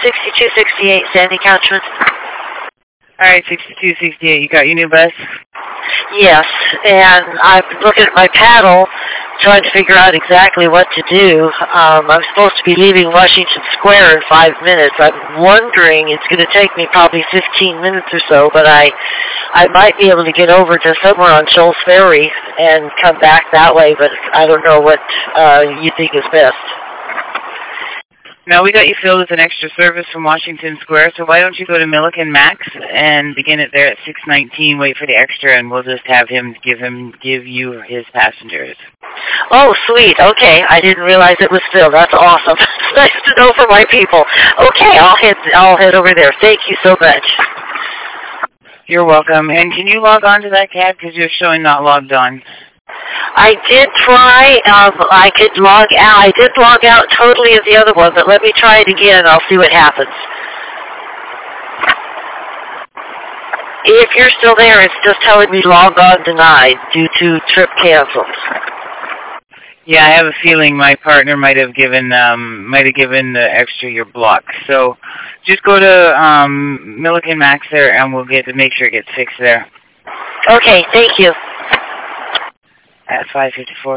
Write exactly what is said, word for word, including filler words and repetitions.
sixty-two sixty-eight, Sandy Couchman. All right, sixty-two sixty-eight. You got your new bus? Yes, and I'm looking at my paddle, trying to figure out exactly what to do. Um, I'm supposed to be leaving Washington Square in five minutes. I'm wondering, it's going to take me probably fifteen minutes or so, but I I might be able to get over to somewhere on Shoals Ferry and come back that way, but I don't know what uh, you think is best. Now, we got you filled with an extra service from Washington Square, so why don't you go to Milliken Max and begin it there at six nineteen, wait for the extra, and we'll just have him give him give you his passengers. Oh, sweet. Okay, I didn't realize it was filled. That's awesome. It's nice to know for my people. Okay, I'll head I'll head over there. Thank you so much. You're welcome. And can you log on to that cab because you're showing not logged on? I did try. Um, I could log out. I did log out totally of the other one, but let me try it again. I'll see what happens. If you're still there, it's just telling me log on denied due to trip canceled. Yeah, I have a feeling my partner might have given um, might have given the extra your block. So just go to um, Milliken Max there, and we'll get to make sure it gets fixed there. Okay, thank you. At five fifty-four.